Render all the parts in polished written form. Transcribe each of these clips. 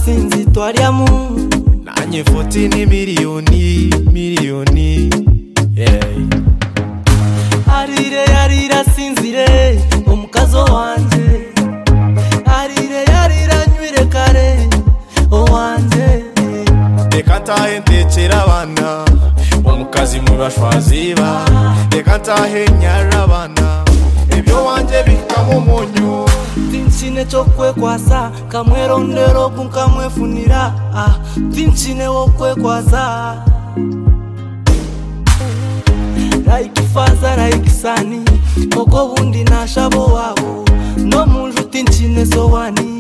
sinzi twariamu nanye 14 miliyoni yeah. Arira sinzire omukazo wanje arira nywire kare owanje reka ntahe ntekera abana omukazi mu bashwaziba reka ntahe nyara abana ibyo wanje bikamo umunyu tinchine chokwekwasa kamwerondero kunkamwefunira tinchine wokwekwasa like father like sani koko bundi nashabo wabo no munju tinchine sowani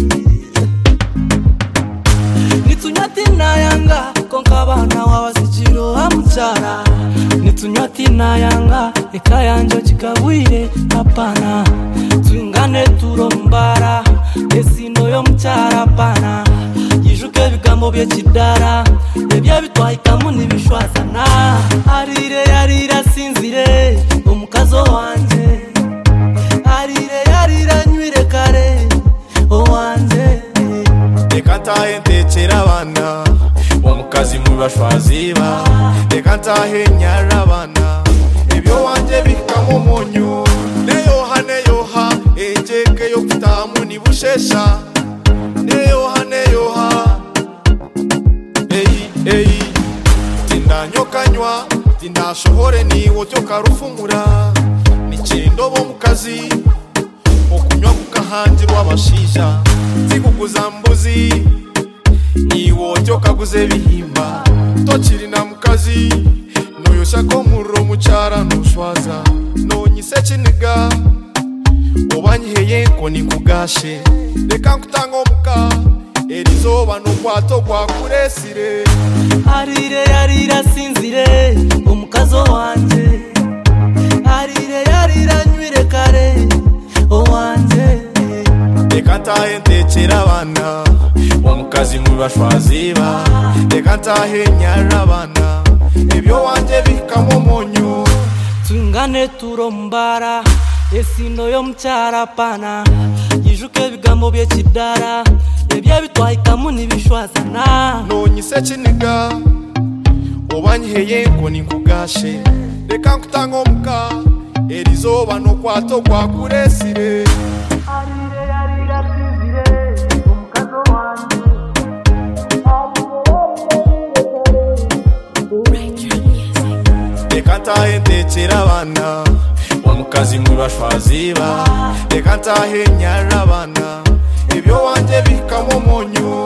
nitunyati nayanga konka bana wabasijiro amuchara nitunyati nayanga ekayanjo chikabwire apana twingane turombara esino yo muchara pana yijuke bigambo bye kidara ebya bitwahikamu nibishwazana arira sinzire omukazo wanje arira nywire kare owanje reka ntahe ntekera abana omukazi mu bashwaziba reka ntahe nyara abana ibyo wanje bikamo umunyu neyoha ejeke yo kutamu nibushesha neyoha eyi tindanyokanywa tindashohore niwo tyokarufumura nikindobo mukazi okunywa kukahanjirwa abashisha zikuguza mbuzi niwo tyokaguze bihimba tokiri na mukazi noyoshako murro muchara nushwaza nonyise kiniga obanyiheye ko nikugashe reka nkutanga omuka erizoba n'okwato gwakuresire arira sinzire omukazo wanje arira nywire kare owanje reka ntahe ntekera abana omukazi mu bashwaziba reka ntahe nyara abana ibyo wanje bikamo umunyu twingane turombara esino yo muchara pana yijuke bigambo bye kidara ebya bitwahikamu nibishwazana nonyise kiniga obanyiheye ko nikugashe reka nkutanga omuka erizoba n'okwato gwakuresire arira sinzire omukazo wanje reka ntahe ntekera abana omukazi mu bashwaziba reka ntahe nyara abana ibyo wanje bikamo umunyu